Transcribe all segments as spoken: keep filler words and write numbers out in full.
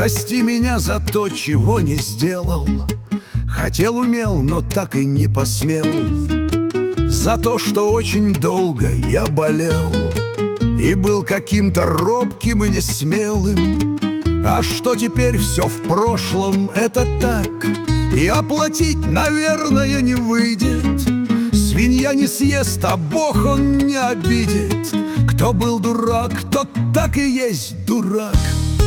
Прости меня за то, чего не сделал. Хотел, умел, но так и не посмел. За то, что очень долго я болел и был каким-то робким и несмелым. А что теперь все в прошлом, это так, и оплатить, наверное, не выйдет. Свинья не съест, а Бог он не обидит. Кто был дурак, тот так и есть дурак.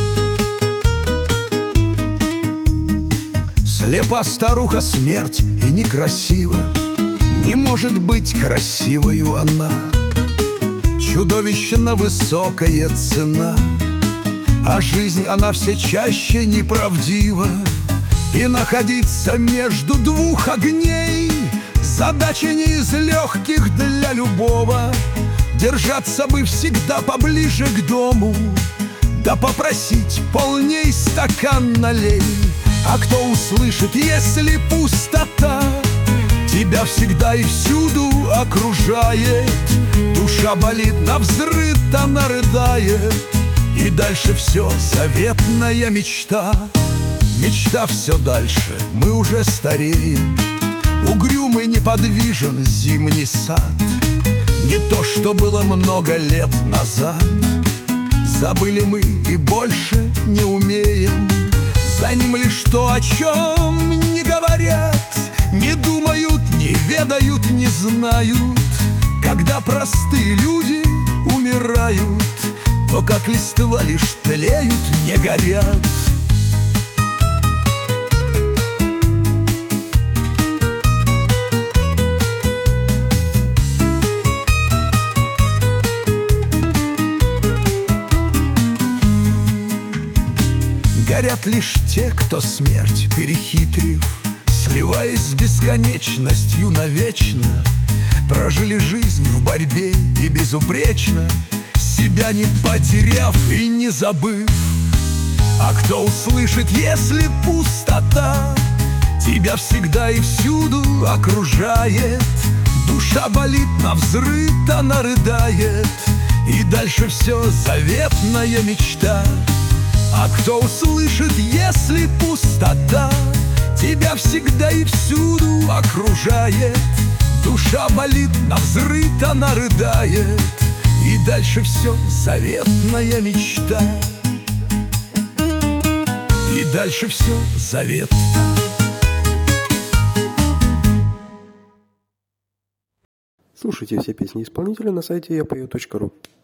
Слепа старуха смерть и некрасива. Не может быть красивою она. Чудовищно высокая цена, а жизнь она все чаще неправдива. И находиться между двух огней задача не из легких для любого. Держаться бы всегда поближе к дому, да попросить полней стакан налей. А кто услышит, если пустота тебя всегда и всюду окружает? Душа болит навзрыд, она рыдает, и дальше все заветная мечта. Мечта все дальше, мы уже стареем. Угрюмый неподвижен зимний сад. Не то, что было много лет назад. Забыли мы и больше не умеем. За ним лишь то, о чем не говорят, не думают, не ведают, не знают. Когда простые люди умирают, то как листва лишь тлеют, не горят. Горят лишь те, кто смерть перехитрив, сливаясь с бесконечностью навечно, прожили жизнь в борьбе и безупречно, себя не потеряв и не забыв. А кто услышит, если пустота тебя всегда и всюду окружает? Душа болит навзрыд, она рыдает, и дальше все заветная мечта. А кто услышит, если пустота тебя всегда и всюду окружает? Душа болит навзрыд, она рыдает, и дальше все заветная мечта. И дальше все завет. Слушайте все песни исполнителя на сайте я пою точка ру.